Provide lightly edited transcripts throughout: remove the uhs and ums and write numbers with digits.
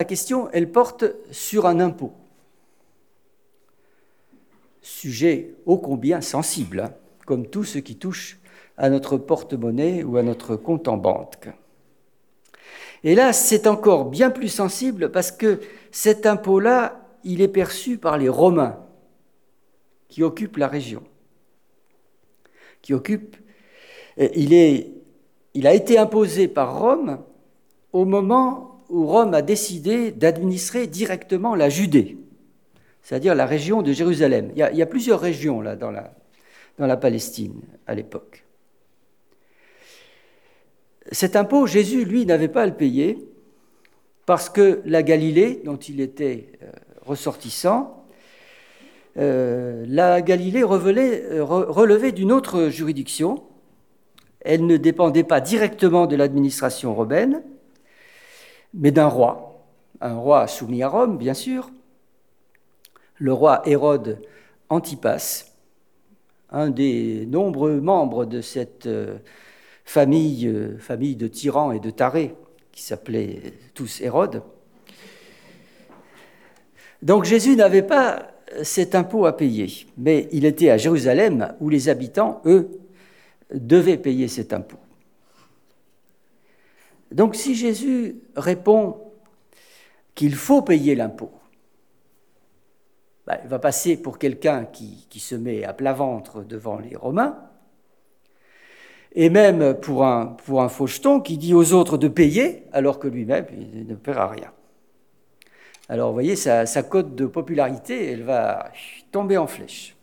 La question, elle porte sur un impôt. Sujet ô combien sensible, comme tout ce qui touche à notre porte-monnaie ou à notre compte en banque. Et là, c'est encore bien plus sensible parce que cet impôt-là, il est perçu par les Romains qui occupent la région. Il a été imposé par Rome au moment où Rome a décidé d'administrer directement la Judée, c'est-à-dire la région de Jérusalem. Il y a plusieurs régions là, dans la Palestine à l'époque. Cet impôt, Jésus, lui, n'avait pas à le payer parce que la Galilée, dont il était ressortissant, la Galilée relevait d'une autre juridiction. Elle ne dépendait pas directement de l'administration romaine, mais d'un roi, un roi soumis à Rome, bien sûr, le roi Hérode Antipas, un des nombreux membres de cette famille de tyrans et de tarés, qui s'appelaient tous Hérode. Donc Jésus n'avait pas cet impôt à payer, mais il était à Jérusalem où les habitants, eux, devaient payer cet impôt. Donc si Jésus répond qu'il faut payer l'impôt, il va passer pour quelqu'un qui se met à plat ventre devant les Romains, et même pour un faucheton qui dit aux autres de payer, alors que lui-même il ne paiera rien. Alors vous voyez, sa cote de popularité, elle va tomber en flèche.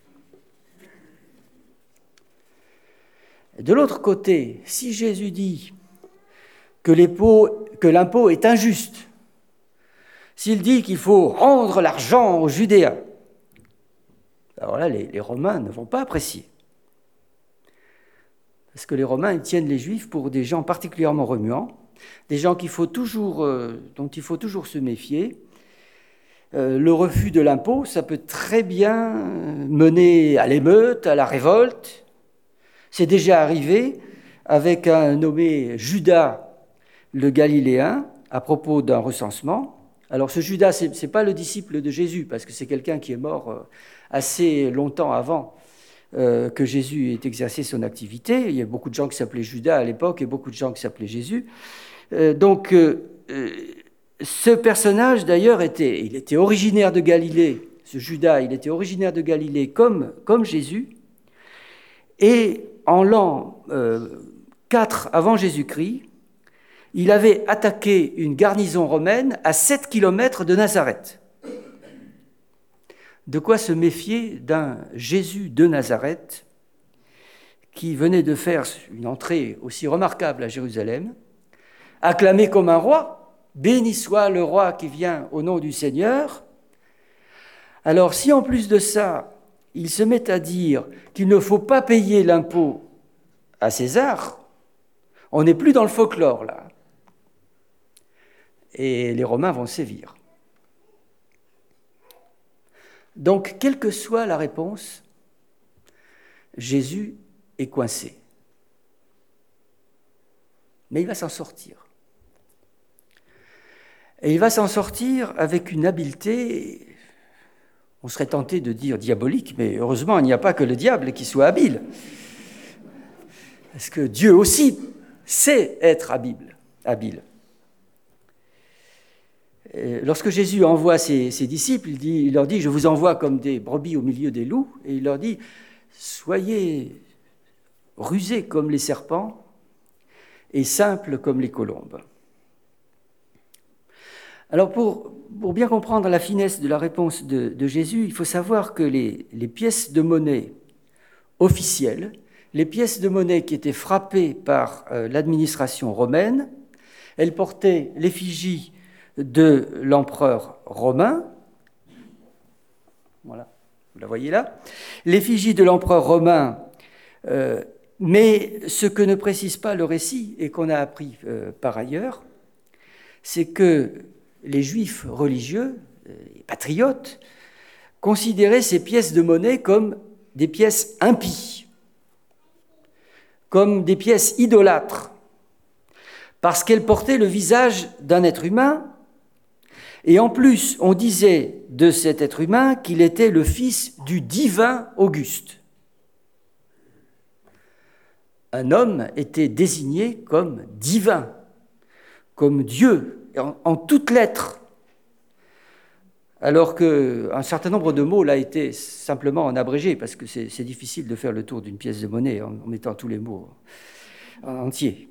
De l'autre côté, si Jésus dit que l'impôt est injuste, s'il dit qu'il faut rendre l'argent aux Judéens, alors là, les Romains ne vont pas apprécier. Parce que les Romains, ils tiennent les Juifs pour des gens particulièrement remuants, des gens dont il faut toujours se méfier. Le refus de l'impôt, ça peut très bien mener à l'émeute, à la révolte. C'est déjà arrivé avec un nommé Judas le Galiléen à propos d'un recensement. Alors ce Judas, ce n'est pas le disciple de Jésus, parce que c'est quelqu'un qui est mort assez longtemps avant que Jésus ait exercé son activité. Il y a beaucoup de gens qui s'appelaient Judas à l'époque et beaucoup de gens qui s'appelaient Jésus. Ce personnage, d'ailleurs, il était originaire de Galilée. Ce Judas, il était originaire de Galilée comme Jésus. Et en l'an 4 avant Jésus-Christ, il avait attaqué une garnison romaine à 7 kilomètres de Nazareth. De quoi se méfier d'un Jésus de Nazareth qui venait de faire une entrée aussi remarquable à Jérusalem, acclamé comme un roi, béni soit le roi qui vient au nom du Seigneur. Alors si en plus de ça, il se met à dire qu'il ne faut pas payer l'impôt à César, on n'est plus dans le folklore là. Et les Romains vont sévir. Donc, quelle que soit la réponse, Jésus est coincé. Mais il va s'en sortir. Et il va s'en sortir avec une habileté, on serait tenté de dire diabolique, mais heureusement, il n'y a pas que le diable qui soit habile. Parce que Dieu aussi sait être habile. Lorsque Jésus envoie ses disciples, il leur dit « Je vous envoie comme des brebis au milieu des loups », et il leur dit « Soyez rusés comme les serpents et simples comme les colombes ». Alors pour bien comprendre la finesse de la réponse de Jésus, il faut savoir que les pièces de monnaie officielles, les pièces de monnaie qui étaient frappées par l'administration romaine, elles portaient l'effigie de l'empereur romain, voilà, vous la voyez là, l'effigie de l'empereur romain, mais ce que ne précise pas le récit et qu'on a appris par ailleurs, c'est que les juifs religieux, les patriotes, considéraient ces pièces de monnaie comme des pièces impies, comme des pièces idolâtres, parce qu'elles portaient le visage d'un être humain Et en plus, on disait de cet être humain qu'il était le fils du divin Auguste. Un homme était désigné comme divin, comme Dieu, en toutes lettres, alors qu'un certain nombre de mots l'a été simplement en abrégé, parce que c'est difficile de faire le tour d'une pièce de monnaie en mettant tous les mots en entier.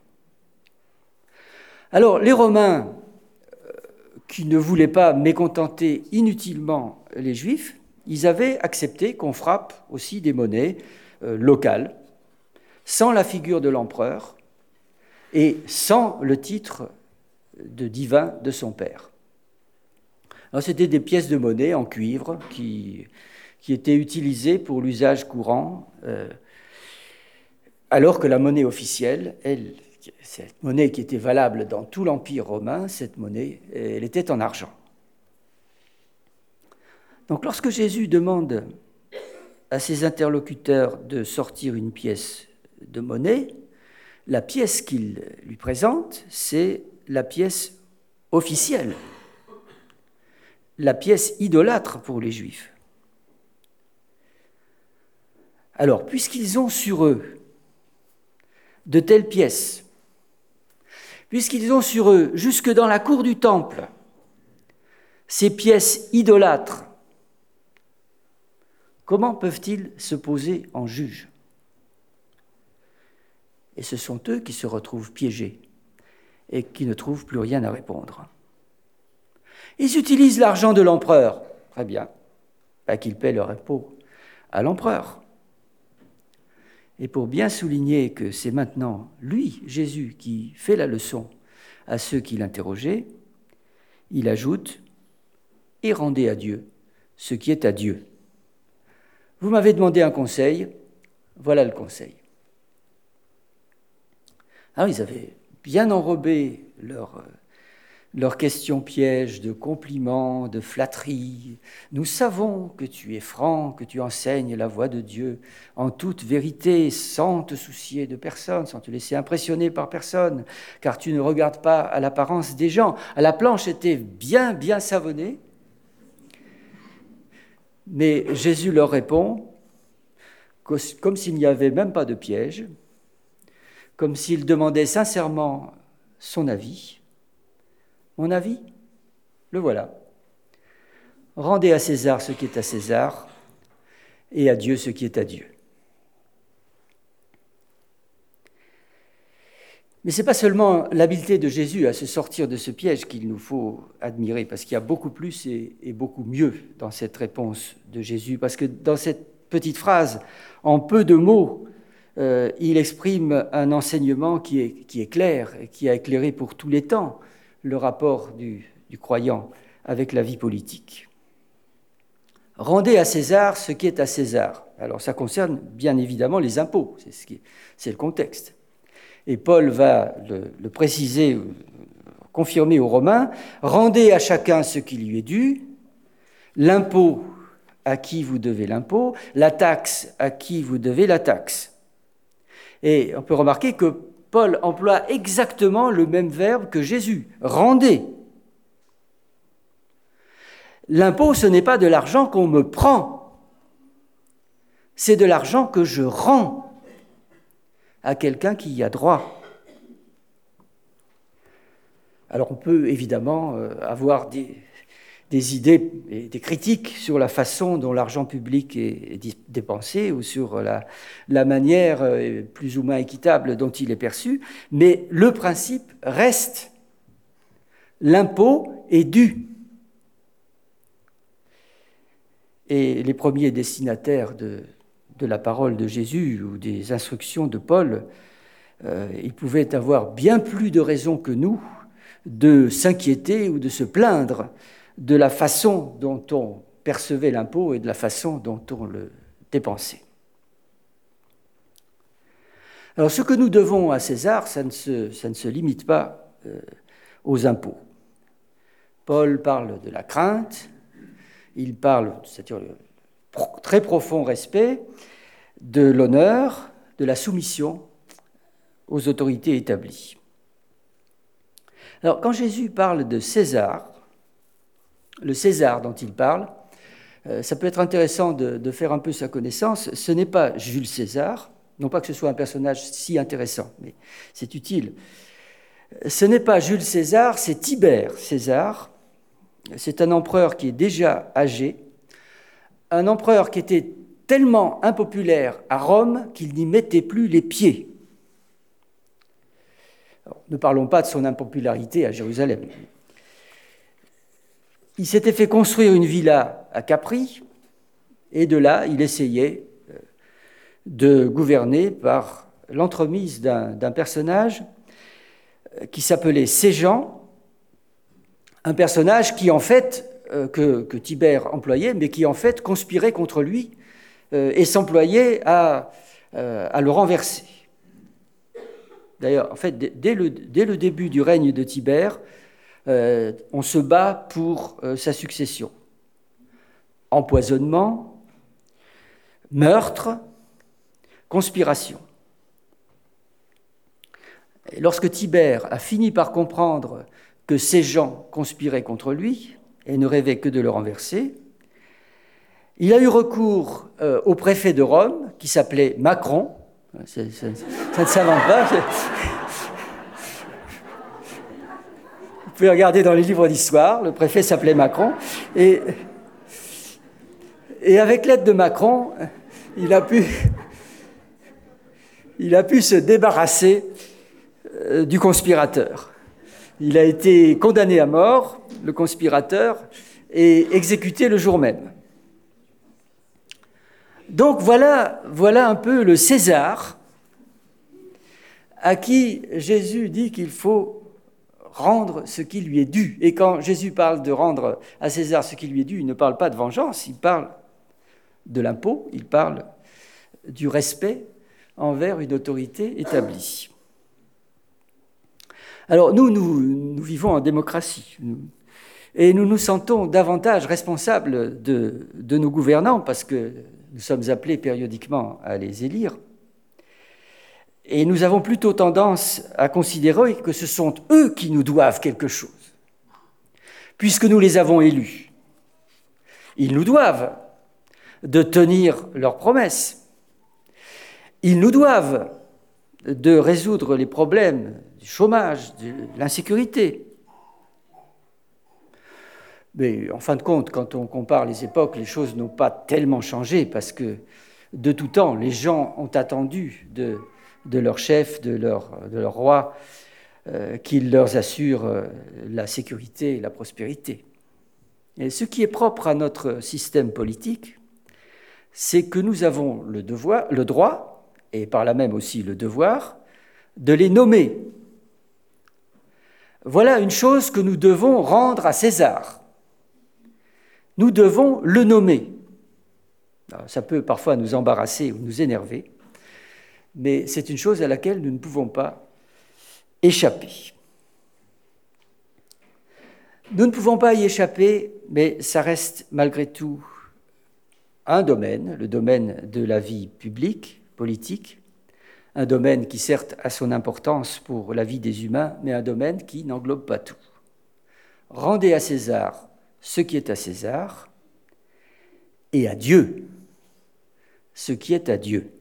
Alors, les Romains, qui ne voulaient pas mécontenter inutilement les Juifs, ils avaient accepté qu'on frappe aussi des monnaies locales, sans la figure de l'empereur et sans le titre de divin de son père. Alors, c'était des pièces de monnaie en cuivre qui étaient utilisées pour l'usage courant, alors que la monnaie officielle, cette monnaie qui était valable dans tout l'Empire romain, cette monnaie, elle était en argent. Donc lorsque Jésus demande à ses interlocuteurs de sortir une pièce de monnaie, la pièce qu'il lui présente, c'est la pièce officielle, la pièce idolâtre pour les Juifs. Alors, puisqu'ils ont sur eux de telles pièces, puisqu'ils ont sur eux, jusque dans la cour du temple, ces pièces idolâtres, comment peuvent-ils se poser en juge ? Et ce sont eux qui se retrouvent piégés et qui ne trouvent plus rien à répondre. Ils utilisent l'argent de l'empereur. Très bien, qu'ils paient leur impôt à l'empereur. Et pour bien souligner que c'est maintenant lui, Jésus, qui fait la leçon à ceux qui l'interrogeaient, il ajoute « Et rendez à Dieu ce qui est à Dieu. Vous m'avez demandé un conseil, voilà le conseil. » Alors ils avaient bien enrobé leurs questions pièges de compliments, de flatteries. Nous savons que tu es franc, que tu enseignes la voie de Dieu en toute vérité, sans te soucier de personne, sans te laisser impressionner par personne, car tu ne regardes pas à l'apparence des gens. La planche était bien, bien savonnée, mais Jésus leur répond comme s'il n'y avait même pas de piège, comme s'il demandait sincèrement son avis. Mon avis, le voilà. Rendez à César ce qui est à César et à Dieu ce qui est à Dieu. Mais ce n'est pas seulement l'habileté de Jésus à se sortir de ce piège qu'il nous faut admirer, parce qu'il y a beaucoup plus et beaucoup mieux dans cette réponse de Jésus, parce que dans cette petite phrase, en peu de mots, il exprime un enseignement qui est clair et qui a éclairé pour tous les temps le rapport du croyant avec la vie politique. Rendez à César ce qui est à César. Alors ça concerne bien évidemment les impôts, c'est le contexte. Et Paul va le préciser, confirmer aux Romains, rendez à chacun ce qui lui est dû, l'impôt à qui vous devez l'impôt, la taxe à qui vous devez la taxe. Et on peut remarquer que Paul emploie exactement le même verbe que Jésus, rendez. L'impôt, ce n'est pas de l'argent qu'on me prend, c'est de l'argent que je rends à quelqu'un qui y a droit. Alors on peut évidemment avoir des idées et des critiques sur la façon dont l'argent public est dépensé ou sur la manière plus ou moins équitable dont il est perçu, mais le principe reste, l'impôt est dû. Et les premiers destinataires de la parole de Jésus ou des instructions de Paul, ils pouvaient avoir bien plus de raisons que nous de s'inquiéter ou de se plaindre de la façon dont on percevait l'impôt et de la façon dont on le dépensait. Alors ce que nous devons à César, ça ne se limite pas aux impôts. Paul parle de la crainte, il parle, c'est-à-dire le très profond respect, de l'honneur, de la soumission aux autorités établies. Alors quand Jésus parle de César, le César dont il parle, ça peut être intéressant de faire un peu sa connaissance. Ce n'est pas Jules César, non pas que ce soit un personnage si intéressant, mais c'est utile. Ce n'est pas Jules César, c'est Tibère César. C'est un empereur qui est déjà âgé, un empereur qui était tellement impopulaire à Rome qu'il n'y mettait plus les pieds. Alors, ne parlons pas de son impopularité à Jérusalem. Il s'était fait construire une villa à Capri, et de là, il essayait de gouverner par l'entremise d'un personnage qui s'appelait Séjan, un personnage qui, en fait, que Tibère employait, mais qui, en fait, conspirait contre lui et s'employait à le renverser. D'ailleurs, en fait, dès le début du règne de Tibère, on se bat pour sa succession. Empoisonnement, meurtre, conspiration. Et lorsque Tibère a fini par comprendre que ces gens conspiraient contre lui et ne rêvaient que de le renverser, il a eu recours au préfet de Rome, qui s'appelait Macron. Ça ne s'invente pas. Vous pouvez regarder dans les livres d'histoire, le préfet s'appelait Macron. Et avec l'aide de Macron, il a pu se débarrasser du conspirateur. Il a été condamné à mort, le conspirateur, et exécuté le jour même. Donc voilà un peu le César à qui Jésus dit qu'il faut rendre ce qui lui est dû. Et quand Jésus parle de rendre à César ce qui lui est dû, il ne parle pas de vengeance, il parle de l'impôt, il parle du respect envers une autorité établie. Alors nous vivons en démocratie et nous nous sentons davantage responsables de nos gouvernants parce que nous sommes appelés périodiquement à les élire. Et nous avons plutôt tendance à considérer que ce sont eux qui nous doivent quelque chose, puisque nous les avons élus. Ils nous doivent de tenir leurs promesses. Ils nous doivent de résoudre les problèmes du chômage, de l'insécurité. Mais en fin de compte, quand on compare les époques, les choses n'ont pas tellement changé parce que de tout temps, les gens ont attendu de leur chef, de leur roi, qu'il leur assure la sécurité et la prospérité. Et ce qui est propre à notre système politique, c'est que nous avons le droit, et par là même aussi le devoir, de les nommer. Voilà une chose que nous devons rendre à César. Nous devons le nommer. Alors, ça peut parfois nous embarrasser ou nous énerver, mais c'est une chose à laquelle nous ne pouvons pas échapper. Nous ne pouvons pas y échapper, mais ça reste malgré tout un domaine, le domaine de la vie publique, politique, un domaine qui certes a son importance pour la vie des humains, mais un domaine qui n'englobe pas tout. Rendez à César ce qui est à César, et à Dieu ce qui est à Dieu.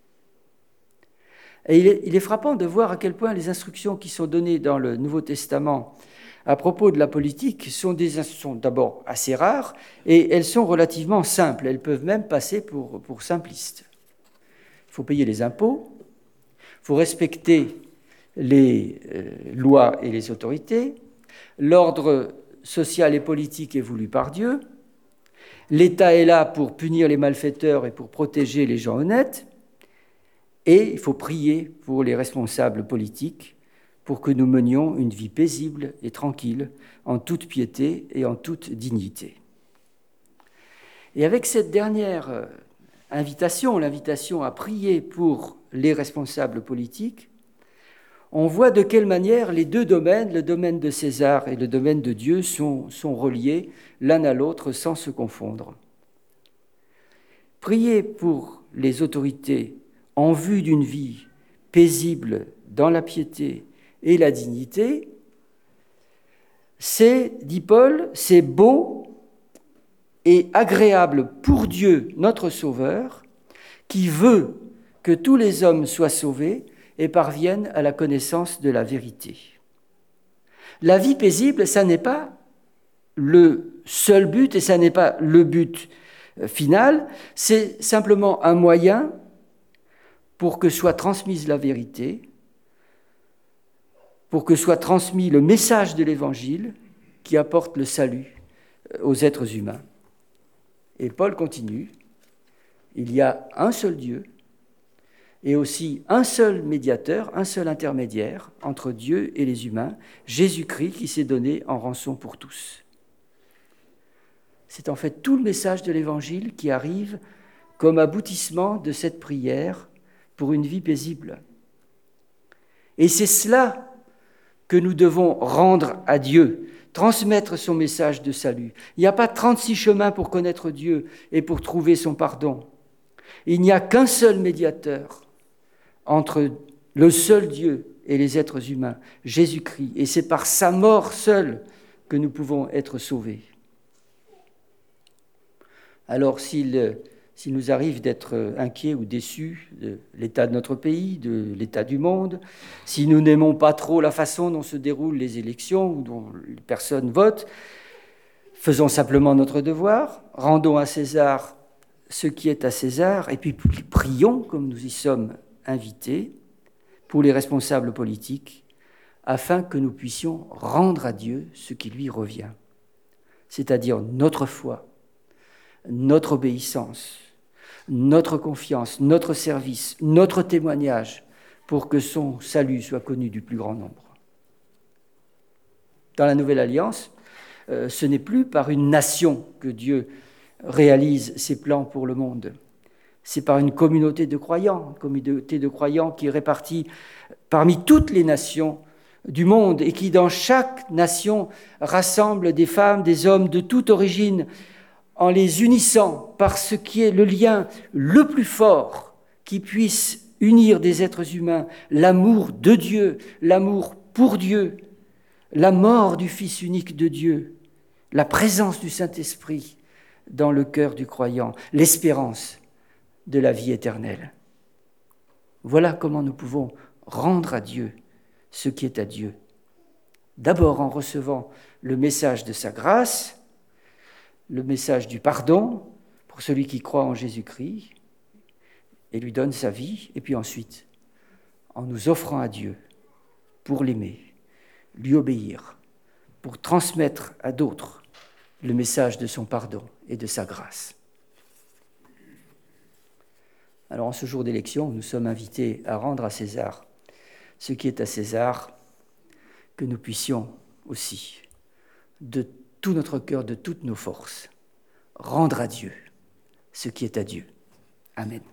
Et il est frappant de voir à quel point les instructions qui sont données dans le Nouveau Testament à propos de la politique sont d'abord assez rares, et elles sont relativement simples. Elles peuvent même passer pour simplistes. Il faut payer les impôts, il faut respecter les lois et les autorités, l'ordre social et politique est voulu par Dieu, l'État est là pour punir les malfaiteurs et pour protéger les gens honnêtes, et il faut prier pour les responsables politiques pour que nous menions une vie paisible et tranquille, en toute piété et en toute dignité. Et avec cette dernière invitation, l'invitation à prier pour les responsables politiques, on voit de quelle manière les deux domaines, le domaine de César et le domaine de Dieu, sont reliés l'un à l'autre sans se confondre. Prier pour les autorités en vue d'une vie paisible dans la piété et la dignité, c'est, dit Paul, c'est beau et agréable pour Dieu, notre Sauveur, qui veut que tous les hommes soient sauvés et parviennent à la connaissance de la vérité. La vie paisible, ça n'est pas le seul but et ça n'est pas le but final, c'est simplement un moyen pour que soit transmise la vérité, pour que soit transmis le message de l'Évangile qui apporte le salut aux êtres humains. Et Paul continue, il y a un seul Dieu et aussi un seul médiateur, un seul intermédiaire entre Dieu et les humains, Jésus-Christ qui s'est donné en rançon pour tous. C'est en fait tout le message de l'Évangile qui arrive comme aboutissement de cette prière pour une vie paisible. Et c'est cela que nous devons rendre à Dieu, transmettre son message de salut. Il n'y a pas 36 chemins pour connaître Dieu et pour trouver son pardon. Il n'y a qu'un seul médiateur entre le seul Dieu et les êtres humains, Jésus-Christ. Et c'est par sa mort seule que nous pouvons être sauvés. Alors s'il nous arrive d'être inquiets ou déçus de l'état de notre pays, de l'état du monde, si nous n'aimons pas trop la façon dont se déroulent les élections ou dont les personnes votent, faisons simplement notre devoir, rendons à César ce qui est à César, et puis prions, comme nous y sommes invités, pour les responsables politiques, afin que nous puissions rendre à Dieu ce qui lui revient, c'est-à-dire notre foi, notre obéissance, notre confiance, notre service, notre témoignage, pour que son salut soit connu du plus grand nombre. Dans la Nouvelle Alliance, ce n'est plus par une nation que Dieu réalise ses plans pour le monde. C'est par une communauté de croyants qui est répartie parmi toutes les nations du monde et qui, dans chaque nation, rassemble des femmes, des hommes de toute origine, en les unissant par ce qui est le lien le plus fort qui puisse unir des êtres humains, l'amour de Dieu, l'amour pour Dieu, la mort du Fils unique de Dieu, la présence du Saint-Esprit dans le cœur du croyant, l'espérance de la vie éternelle. Voilà comment nous pouvons rendre à Dieu ce qui est à Dieu. D'abord en recevant le message de sa grâce, le message du pardon pour celui qui croit en Jésus-Christ et lui donne sa vie, et puis ensuite en nous offrant à Dieu pour l'aimer, lui obéir, pour transmettre à d'autres le message de son pardon et de sa grâce. Alors en ce jour d'élection, nous sommes invités à rendre à César ce qui est à César, que nous puissions aussi, de tout notre cœur, de toutes nos forces, rendre à Dieu ce qui est à Dieu. Amen.